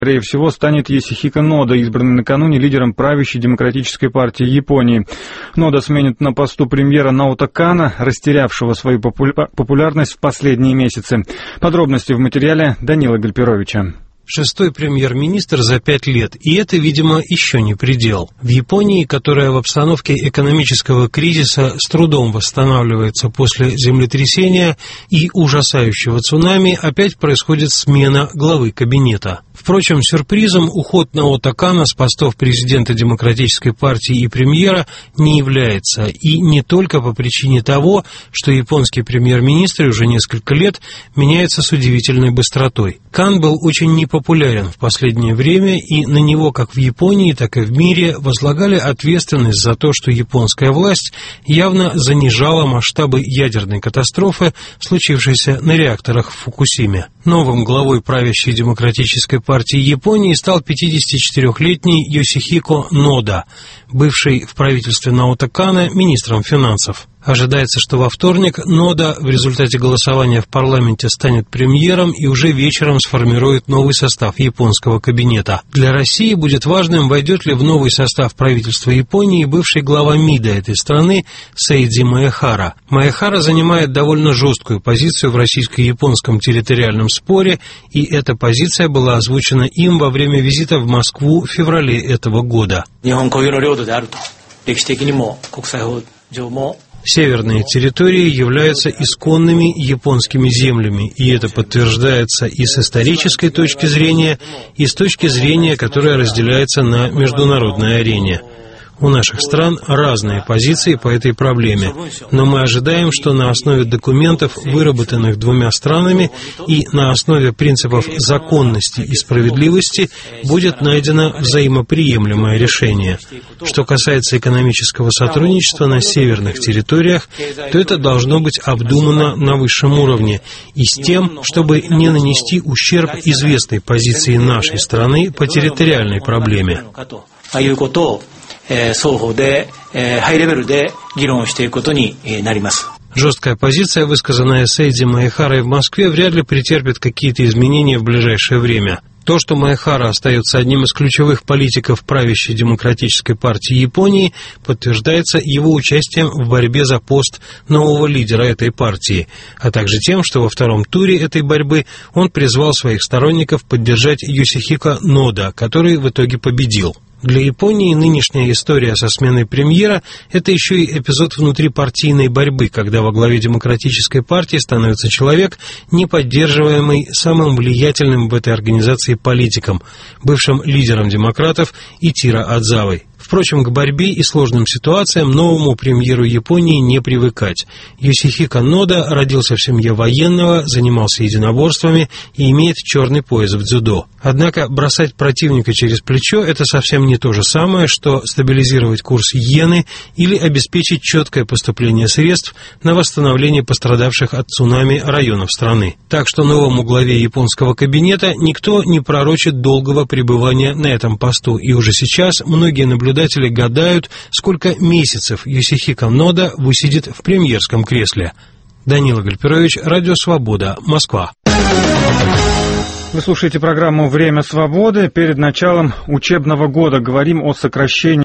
Скорее всего, станет Йосихико Нода, избранный накануне лидером правящей демократической партии Японии. Нода сменит на посту премьера Наото Кана, растерявшего свою популярность в последние месяцы. Подробности в материале Данила Гальперовича. Шестой премьер-министр за 5 лет, и это, видимо, еще не предел. В Японии, которая в обстановке экономического кризиса с трудом восстанавливается после землетрясения и ужасающего цунами, опять происходит смена главы кабинета. Впрочем, сюрпризом уход Наото Кана с постов президента Демократической партии и премьера не является, и не только по причине того, что японский премьер-министр уже несколько лет меняется с удивительной быстротой. Кан был очень непопулярен в последнее время, и на него как в Японии, так и в мире возлагали ответственность за то, что японская власть явно занижала масштабы ядерной катастрофы, случившейся на реакторах в Фукусиме. Новым главой правящей Демократической партии Японии стал 54-летний Йосихико Нода, бывший в правительстве Наото Кана министром финансов. Ожидается, что во вторник Нода в результате голосования в парламенте станет премьером и уже вечером сформирует новый состав японского кабинета. Для России будет важным, войдет ли в новый состав правительства Японии бывший глава МИДа этой страны Сейдзи Маэхара. Маэхара занимает довольно жесткую позицию в российско-японском территориальном споре, и эта позиция была озвучена им во время визита в Москву в феврале этого года. Северные территории являются исконными японскими землями, и это подтверждается и с исторической точки зрения, и с точки зрения, которая разделяется на международной арене. У наших стран разные позиции по этой проблеме, но мы ожидаем, что на основе документов, выработанных двумя странами, и на основе принципов законности и справедливости будет найдено взаимоприемлемое решение. Что касается экономического сотрудничества на северных территориях, то это должно быть обдумано на высшем уровне и с тем, чтобы не нанести ущерб известной позиции нашей страны по территориальной проблеме. Жесткая позиция, высказанная Сейдзи Маэхарой в Москве, вряд ли претерпит какие-то изменения в ближайшее время. То, что Маэхара остается одним из ключевых политиков правящей Демократической партии Японии, подтверждается его участием в борьбе за пост нового лидера этой партии, а также тем, что во втором туре этой борьбы он призвал своих сторонников поддержать Йосихико Нода, который в итоге победил. Для Японии нынешняя история со сменой премьера – это еще и эпизод внутрипартийной борьбы, когда во главе Демократической партии становится человек, не поддерживаемый самым влиятельным в этой организации политиком, бывшим лидером демократов Итиро Адзавой. Впрочем, к борьбе и сложным ситуациям новому премьеру Японии не привыкать. Йосихико Нода родился в семье военного, занимался единоборствами и имеет черный пояс в дзюдо. Однако бросать противника через плечо – это совсем не то же самое, что стабилизировать курс иены или обеспечить четкое поступление средств на восстановление пострадавших от цунами районов страны. Так что новому главе японского кабинета никто не пророчит долгого пребывания на этом посту, и уже сейчас многие наблюдатели гадают, сколько месяцев Йосихико Нода высидит в премьерском кресле. Данила Гальперович, Радио Свобода, Москва. Вы слушаете программу «Время свободы». Перед началом учебного года говорим о сокращении